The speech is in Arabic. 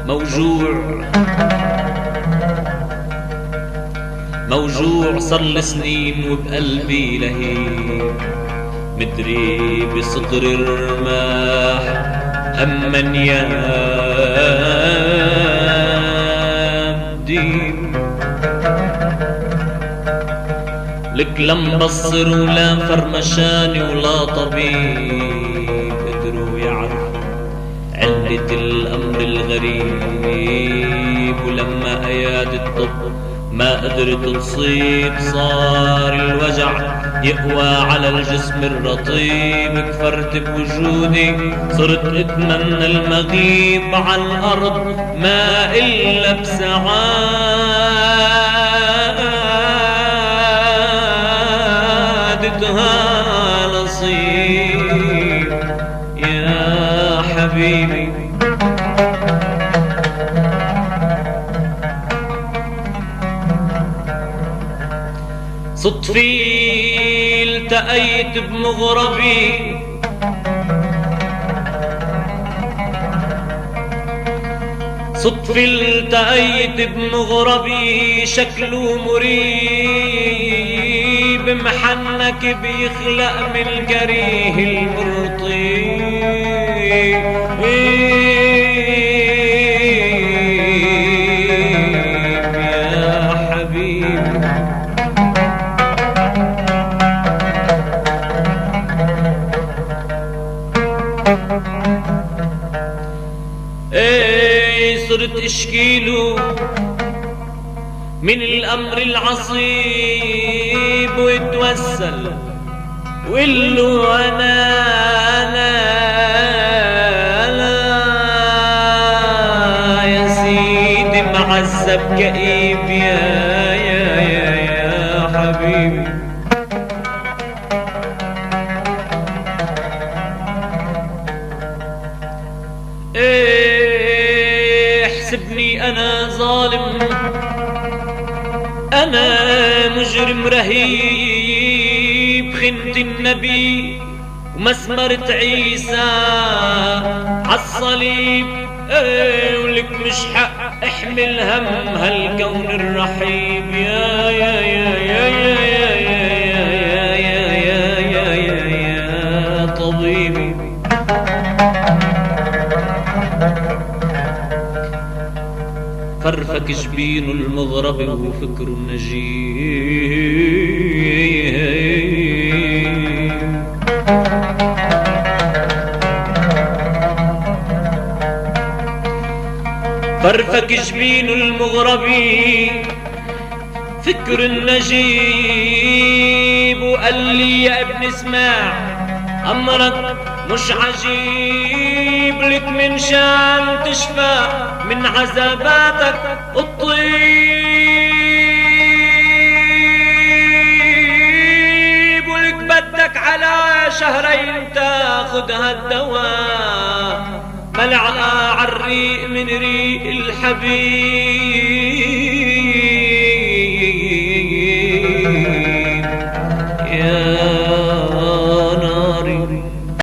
موجوع صار لسنين وبقلبي لهيب، مدري بصدر الرماح هما يا بديب. لك لم بصر ولا فرمشاني ولا طبيب قدروا يعرفوا علة الأمر الغريب، ولما أياد الطب ما قدرت تصيب صار الوجع يقوى على الجسم الرطيب. كفرت بوجودي صرت اتمنى المغيب على الأرض ما إلا بسعادتها نصيب يا حبيبي. صدفي التقيت بمغربي صدفي التقيت بمغربي شكله مريب، محنك بيخلق من الكريه المرطيب يا حبيبي. صرت اشكيله من الامر العصيب واتوسل وقله انا يا سيدي معذب كئيب يا حبيبي. احسبني انا ظالم، انا مجرم رهيب، خنت النبي ومسمرت عيسى عالصليب. ولك مش حق احمل هم هالكون الرحيب يا يا يا يا يا يا يا يا يا طبيبي. فرفك جبين المغرب وفكر النجيب، فرفك جبين المغرب فكر النجيب. وقال لي يا ابن اسمع امرك مش عجيب، لك من شان تشفى من عذاباتك الطيب، ولك بدك على شهرين تاخد هالدواء ملعقة عالريق من ريق الحبيب.